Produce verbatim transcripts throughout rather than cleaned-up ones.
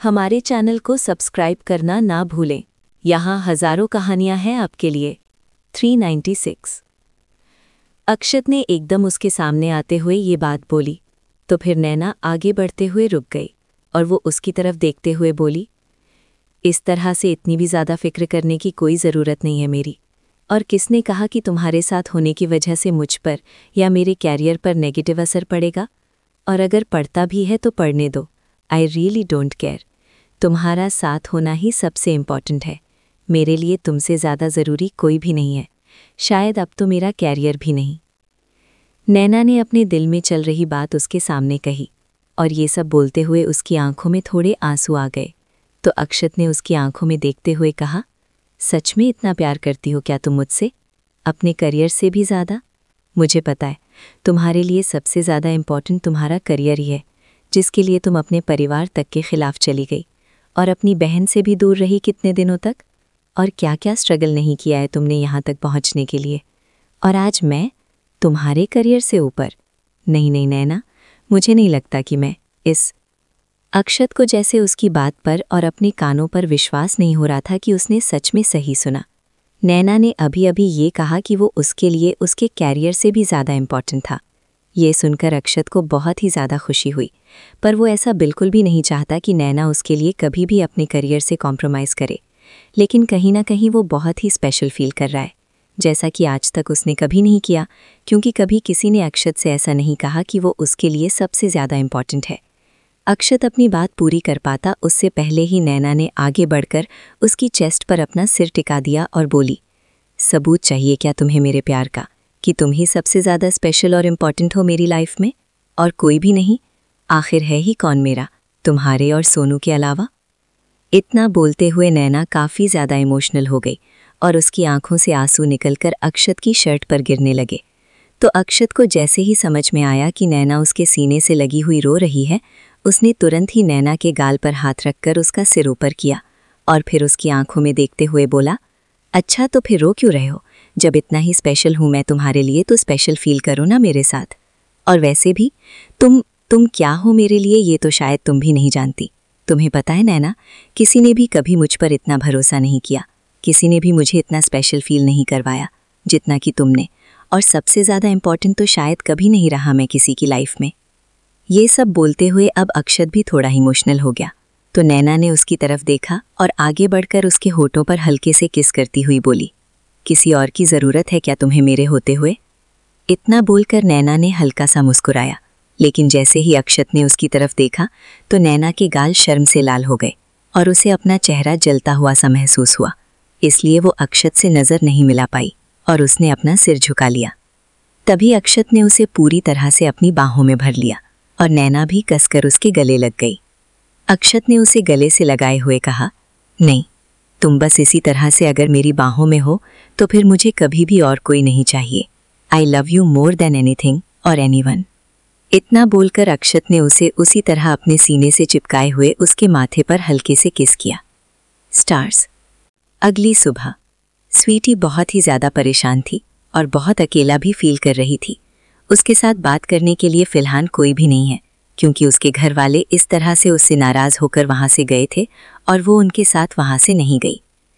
हमारे चैनल को सब्सक्राइब करना ना भूलें। यहाँ हजारों कहानियां हैं आपके लिए। तीन सौ छियानवे। अक्षत ने एकदम उसके सामने आते हुए ये बात बोली तो फिर नैना आगे बढ़ते हुए रुक गई और वो उसकी तरफ देखते हुए बोली, इस तरह से इतनी भी ज़्यादा फिक्र करने की कोई ज़रूरत नहीं है मेरी। और किसने कहा कि तुम्हारे साथ होने की वजह से मुझ पर या मेरे कैरियर पर नेगेटिव असर पड़ेगा? और अगर पड़ता भी है तो पड़ने दो। I really don't care. तुम्हारा साथ होना ही सबसे इम्पॉर्टेंट है। मेरे लिए तुमसे ज़्यादा ज़रूरी कोई भी नहीं है, शायद अब तो मेरा कैरियर भी नहीं। नैना ने अपने दिल में चल रही बात उसके सामने कही और ये सब बोलते हुए उसकी आंखों में थोड़े आंसू आ गए। तो अक्षत ने उसकी आंखों में देखते हुए कहा, सच में इतना प्यार करती हो क्या तुम मुझसे? अपने करियर से भी ज़्यादा? मुझे पता है तुम्हारे लिए सबसे ज़्यादा इम्पॉर्टेंट तुम्हारा करियर ही है, जिसके लिए तुम अपने परिवार तक के खिलाफ चली गई और अपनी बहन से भी दूर रही कितने दिनों तक। और क्या क्या स्ट्रगल नहीं किया है तुमने यहाँ तक पहुँचने के लिए। और आज मैं तुम्हारे करियर से ऊपर? नहीं नहीं नैना, मुझे नहीं लगता कि मैं इस अक्षत को जैसे उसकी बात पर और अपने कानों पर विश्वास नहीं हो रहा था कि उसने सच में सही सुना। नैना ने अभी अभी ये कहा कि वो उसके लिए उसके कैरियर से भी ज़्यादा इम्पॉर्टेंट था। ये सुनकर अक्षत को बहुत ही ज़्यादा खुशी हुई, पर वो ऐसा बिल्कुल भी नहीं चाहता कि नैना उसके लिए कभी भी अपने करियर से कॉम्प्रोमाइज़ करे। लेकिन कहीं ना कहीं वो बहुत ही स्पेशल फील कर रहा है, जैसा कि आज तक उसने कभी नहीं किया, क्योंकि कभी किसी ने अक्षत से ऐसा नहीं कहा कि वो उसके लिए सबसे ज़्यादा इम्पॉर्टेंट है। अक्षत अपनी बात पूरी कर पाता उससे पहले ही नैना ने आगे बढ़कर उसकी चेस्ट पर अपना सिर टिका दिया और बोली, सबूत चाहिए क्या तुम्हें मेरे प्यार का, कि तुम ही सबसे ज़्यादा स्पेशल और इम्पॉर्टेंट हो मेरी लाइफ में और कोई भी नहीं? आखिर है ही कौन मेरा, तुम्हारे और सोनू के अलावा? इतना बोलते हुए नैना काफ़ी ज़्यादा इमोशनल हो गई और उसकी आंखों से आंसू निकलकर अक्षत की शर्ट पर गिरने लगे। तो अक्षत को जैसे ही समझ में आया कि नैना उसके सीने से लगी हुई रो रही है, उसने तुरंत ही नैना के गाल पर हाथ रखकर उसका सिर ऊपर किया और फिर उसकी आंखों में देखते हुए बोला, अच्छा तो फिर रो क्यों रहे हो? जब इतना ही स्पेशल हूँ मैं तुम्हारे लिए तो स्पेशल फील करो ना मेरे साथ। और वैसे भी तुम तुम क्या हो मेरे लिए ये तो शायद तुम भी नहीं जानती। तुम्हें पता है नैना, किसी ने भी कभी मुझ पर इतना भरोसा नहीं किया, किसी ने भी मुझे इतना स्पेशल फील नहीं करवाया जितना कि तुमने। और सबसे ज़्यादा इम्पॉर्टेंट तो शायद कभी नहीं रहा मैं किसी की लाइफ में। ये सब बोलते हुए अब अक्षत भी थोड़ा इमोशनल हो गया। तो नैना ने उसकी तरफ देखा और आगे बढ़कर उसके होठों पर हल्के से किस करती हुई बोली, किसी और की ज़रूरत है क्या तुम्हें मेरे होते हुए? इतना बोलकर नैना ने हल्का सा मुस्कुराया, लेकिन जैसे ही अक्षत ने उसकी तरफ देखा तो नैना के गाल शर्म से लाल हो गए और उसे अपना चेहरा जलता हुआ सा महसूस हुआ। इसलिए वो अक्षत से नज़र नहीं मिला पाई और उसने अपना सिर झुका लिया। तभी अक्षत ने उसे पूरी तरह से अपनी बाहों में भर लिया और नैना भी कसकर उसके गले लग गई। अक्षत ने उसे गले से लगाए हुए कहा, नहीं, तुम बस इसी तरह से अगर मेरी बाहों में हो तो फिर मुझे कभी भी और कोई नहीं चाहिए। I love you more than anything और एनीवन। इतना बोलकर अक्षत ने उसे उसी तरह अपने सीने से चिपकाए हुए उसके माथे पर हल्के से किस किया। स्टार्स। अगली सुबह स्वीटी बहुत ही ज़्यादा परेशान थी और बहुत अकेला भी फील कर रही थी। उसके साथ बात करने के लिए फ़िलहाल कोई भी नहीं है, क्योंकि उसके घर वाले इस तरह से उससे नाराज़ होकर वहाँ से गए थे और वो उनके साथ वहाँ से नहीं गई।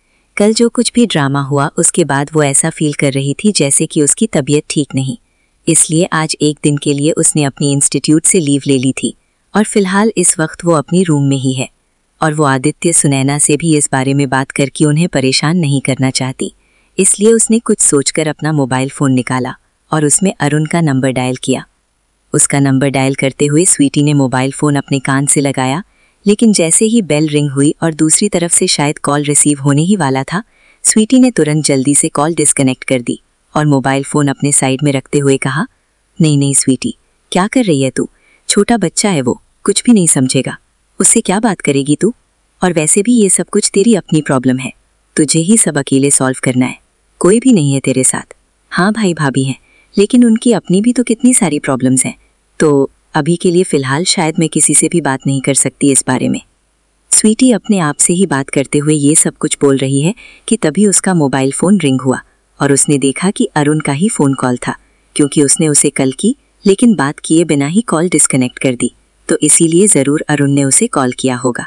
कल जो कुछ भी ड्रामा हुआ उसके बाद वो ऐसा फील कर रही थी जैसे कि उसकी तबीयत ठीक नहीं। इसलिए आज एक दिन के लिए उसने अपनी इंस्टीट्यूट से लीव ले ली थी और फ़िलहाल इस वक्त वो अपनी रूम में ही है। और वो आदित्य सुनैना से भी इस बारे में बात करके उन्हें परेशान नहीं करना चाहती, इसलिए उसने कुछ सोचकर अपना मोबाइल फ़ोन निकाला और उसमें अरुण का नंबर डायल किया। उसका नंबर डायल करते हुए स्वीटी ने मोबाइल फ़ोन अपने कान से लगाया, लेकिन जैसे ही बेल रिंग हुई और दूसरी तरफ से शायद कॉल रिसीव होने ही वाला था, स्वीटी ने तुरंत जल्दी से कॉल डिस्कनेक्ट कर दी और मोबाइल फ़ोन अपने साइड में रखते हुए कहा, नहीं नहीं स्वीटी, क्या कर रही है तू? छोटा बच्चा है वो, कुछ भी नहीं समझेगा, उससे क्या बात करेगी तू? और वैसे भी ये सब कुछ तेरी अपनी प्रॉब्लम है, तुझे ही सब अकेले सॉल्व करना है, कोई भी नहीं है तेरे साथ। हाँ भाई भाभी हैं, लेकिन उनकी अपनी भी तो कितनी सारी प्रॉब्लम्स हैं, तो अभी के लिए फ़िलहाल शायद मैं किसी से भी बात नहीं कर सकती इस बारे में। स्वीटी अपने आप से ही बात करते हुए ये सब कुछ बोल रही है कि तभी उसका मोबाइल फ़ोन रिंग हुआ और उसने देखा कि अरुण का ही फ़ोन कॉल था, क्योंकि उसने उसे कल की लेकिन बात किए बिना ही कॉल डिस्कनेक्ट कर दी, तो इसीलिए ज़रूर अरुण ने उसे कॉल किया होगा।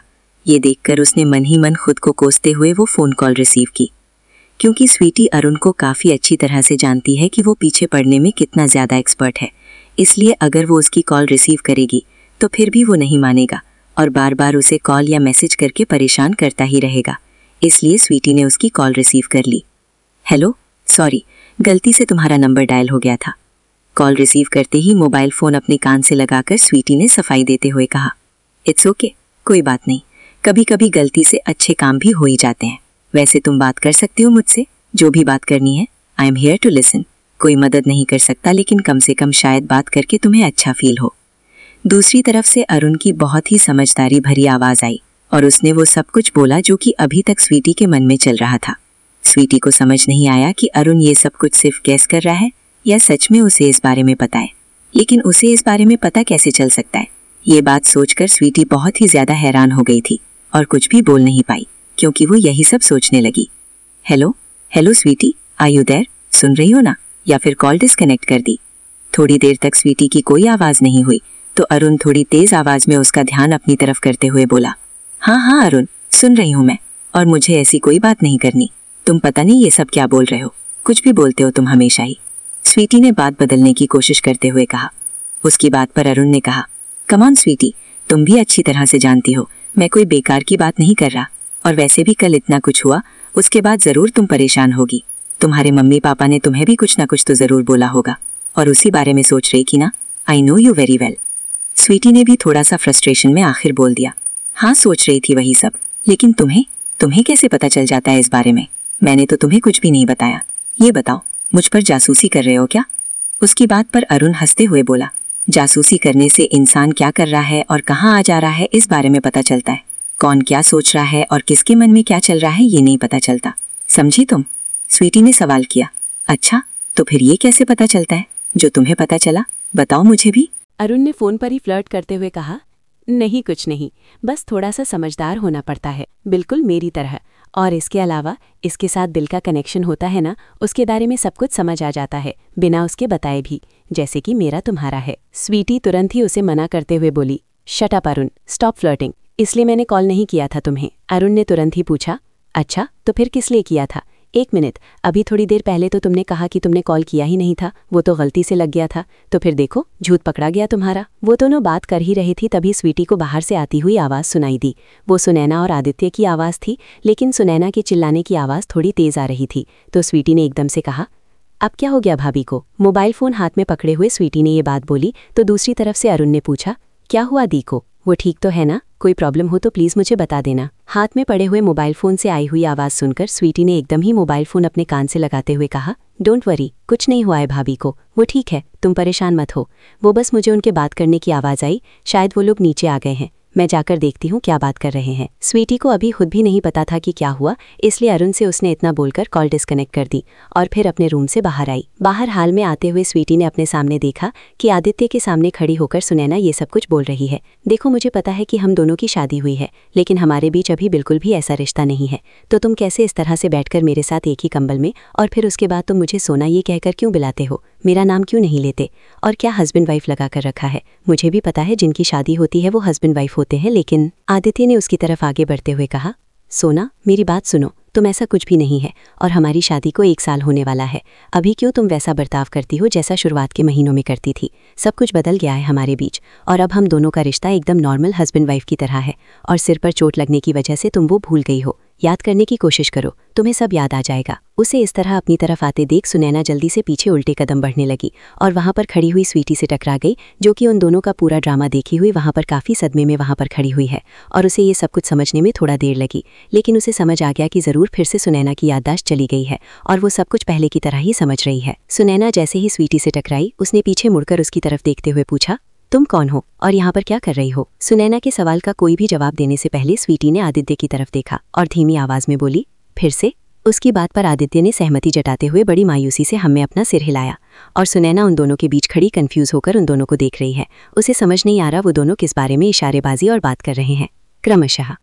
ये देखकर उसने मन ही मन खुद को कोसते हुए वो फ़ोन कॉल रिसीव की, क्योंकि स्वीटी अरुण को काफ़ी अच्छी तरह से जानती है कि वो पीछे पड़ने में कितना ज़्यादा एक्सपर्ट है। इसलिए अगर वो उसकी कॉल रिसीव करेगी तो फिर भी वो नहीं मानेगा और बार बार उसे कॉल या मैसेज करके परेशान करता ही रहेगा। इसलिए स्वीटी ने उसकी कॉल रिसीव कर ली। हेलो, सॉरी, गलती से तुम्हारा नंबर डायल हो गया था। कॉल रिसीव करते ही मोबाइल फ़ोन अपने कान से लगाकर स्वीटी ने सफाई देते हुए कहा, इट्स ओके, कोई बात नहीं, कभी कभी गलती से अच्छे काम भी हो ही जाते हैं। वैसे तुम बात कर सकती हो मुझसे, जो भी बात करनी है। I am here to listen. कोई मदद नहीं कर सकता, लेकिन कम से कम शायद बात करके तुम्हें अच्छा फील हो। दूसरी तरफ से अरुण की बहुत ही समझदारी भरी आवाज़ आई और उसने वो सब कुछ बोला जो कि अभी तक स्वीटी के मन में चल रहा था। स्वीटी को समझ नहीं आया कि अरुण ये सब कुछ सिर्फ गैस कर रहा है या सच में उसे इस बारे में पता है। लेकिन उसे इस बारे में पता कैसे चल सकता है, ये बात सोचकर स्वीटी बहुत ही ज़्यादा हैरान हो गई थी और कुछ भी बोल नहीं पाई, क्योंकि वो यही सब सोचने लगी। Hello hello sweetie, are you there? सुन रही हो ना? या फिर कॉल डिस्कनेक्ट कर दी? थोड़ी देर तक स्वीटी की कोई आवाज़ नहीं हुई तो अरुण थोड़ी तेज़ आवाज़ में उसका ध्यान अपनी तरफ करते हुए बोला, हाँ हाँ अरुण, सुन रही हूँ मैं, और मुझे ऐसी कोई बात नहीं करनी। तुम पता नहीं ये सब क्या बोल रहे हो, कुछ भी बोलते हो तुम हमेशा ही। स्वीटी ने बात बदलने की कोशिश करते हुए कहा। उसकी बात पर अरुण ने कहा, कम ऑन स्वीटी, तुम भी अच्छी तरह से जानती हो मैं कोई बेकार की बात नहीं कर रहा, और वैसे भी कल इतना कुछ हुआ, उसके बाद ज़रूर तुम परेशान होगी। तुम्हारे मम्मी पापा ने तुम्हें भी कुछ ना कुछ तो ज़रूर बोला होगा और उसी बारे में सोच रही थी ना। I know you very well. Sweetie ने भी थोड़ा सा फ्रस्ट्रेशन में आखिर बोल दिया, हाँ सोच रही थी वही सब, लेकिन तुम्हें तुम्हें कैसे पता चल जाता है इस बारे में? मैंने तो तुम्हें कुछ भी नहीं बताया। ये बताओ, मुझ पर जासूसी कर रहे हो क्या? उसकी बात पर अरुण हंसते हुए बोला, जासूसी करने से इंसान क्या कर रहा है और कहाँ आ जा रहा है इस बारे में पता चलता है। कौन क्या सोच रहा है और किसके मन में क्या चल रहा है ये नहीं पता चलता, समझी तुम? स्वीटी ने सवाल किया। अच्छा, तो फिर ये कैसे पता चलता है जो तुम्हें पता चला? बताओ मुझे भी। अरुण ने फ़ोन पर ही फ्लर्ट करते हुए कहा, नहीं कुछ नहीं, बस थोड़ा सा समझदार होना पड़ता है, बिल्कुल मेरी तरह। और इसके अलावा इसके साथ दिल का कनेक्शन होता है ना, उसके बारे में सब कुछ समझ आ जाता है बिना उसके बताए भी, जैसे कि मेरा तुम्हारा है। स्वीटी तुरंत ही उसे मना करते हुए बोली, shut up Arun, stop flirting, इसलिए मैंने कॉल नहीं किया था तुम्हें। अरुण ने तुरंत ही पूछा, अच्छा तो फिर किस लिए किया था? एक मिनट, अभी थोड़ी देर पहले तो तुमने कहा कि तुमने कॉल किया ही नहीं था, वो तो गलती से लग गया था, तो फिर देखो झूठ पकड़ा गया तुम्हारा। वो दोनों बात कर ही रही थी, तभी स्वीटी को बाहर से आती हुई आवाज़ सुनाई दी। वो सुनैना और आदित्य की आवाज़ थी, लेकिन सुनैना के चिल्लाने की आवाज़ थोड़ी तेज़ आ रही थी। तो स्वीटी ने एकदम से कहा, अब क्या हो गया भाभी को? मोबाइल फ़ोन हाथ में पकड़े हुए स्वीटी ने ये बात बोली तो दूसरी तरफ से अरुण ने पूछा, क्या हुआ दी को? वो ठीक तो है ना? कोई प्रॉब्लम हो तो प्लीज़ मुझे बता देना। हाथ में पड़े हुए मोबाइल फ़ोन से आई हुई आवाज़ सुनकर स्वीटी ने एकदम ही मोबाइल फ़ोन अपने कान से लगाते हुए कहा, डोंट वरी, कुछ नहीं हुआ है भाभी को, वो ठीक है, तुम परेशान मत हो। वो बस मुझे उनके बात करने की आवाज़ आई, शायद वो लोग नीचे आ गए हैं, मैं जाकर देखती हूँ क्या बात कर रहे हैं। स्वीटी को अभी खुद भी नहीं पता था कि क्या हुआ, इसलिए अरुण से उसने इतना बोलकर कॉल डिस्कनेक्ट कर दी और फिर अपने रूम से बाहर आई। बाहर हाल में आते हुए स्वीटी ने अपने सामने देखा कि आदित्य के सामने खड़ी होकर सुनैना ये सब कुछ बोल रही है। देखो मुझे पता है कि हम दोनों की शादी हुई है, लेकिन हमारे बीच अभी बिल्कुल भी ऐसा रिश्ता नहीं है, तो तुम कैसे इस तरह से बैठकर मेरे साथ एक ही कंबल में और फिर उसके बाद तुम मुझे सोना ये कहकर क्यों बुलाते हो? मेरा नाम क्यों नहीं लेते? और क्या हस्बैंड वाइफ लगा कर रखा है? मुझे भी पता है जिनकी शादी होती है वो हस्बैंड वाइफ होते हैं, लेकिन आदित्य ने उसकी तरफ आगे बढ़ते हुए कहा, सोना मेरी बात सुनो, तुम ऐसा कुछ भी नहीं है और हमारी शादी को एक साल होने वाला है। अभी क्यों तुम वैसा बर्ताव करती हो जैसा शुरुआत के महीनों में करती थी? सब कुछ बदल गया है हमारे बीच और अब हम दोनों का रिश्ता एकदम नॉर्मल हस्बैंड वाइफ की तरह है। और सिर पर चोट लगने की वजह से तुम वो भूल गई हो, याद करने की कोशिश करो, तुम्हें सब याद आ जाएगा। उसे इस तरह अपनी तरफ आते देख सुनैना जल्दी से पीछे उल्टे कदम बढ़ने लगी और वहां पर खड़ी हुई स्वीटी से टकरा गई, जो कि उन दोनों का पूरा ड्रामा देखी हुई वहां पर काफ़ी सदमे में वहां पर खड़ी हुई है। और उसे ये सब कुछ समझने में थोड़ा देर लगी, लेकिन उसे समझ आ गया कि ज़रूर फिर से सुनैना की याददाश्त चली गई है और वो सब कुछ पहले की तरह ही समझ रही है। सुनैना जैसे ही स्वीटी से टकराई, उसने पीछे मुड़कर उसकी तरफ देखते हुए पूछा, तुम कौन हो और यहाँ पर क्या कर रही हो? सुनैना के सवाल का कोई भी जवाब देने से पहले स्वीटी ने आदित्य की तरफ देखा और धीमी आवाज में बोली, फिर से? उसकी बात पर आदित्य ने सहमति जताते हुए बड़ी मायूसी से हम में अपना सिर हिलाया और सुनैना उन दोनों के बीच खड़ी कंफ्यूज होकर उन दोनों को देख रही है। उसे समझ नहीं आ रहा वो दोनों किस बारे में इशारेबाजी और बात कर रहे हैं। क्रमशः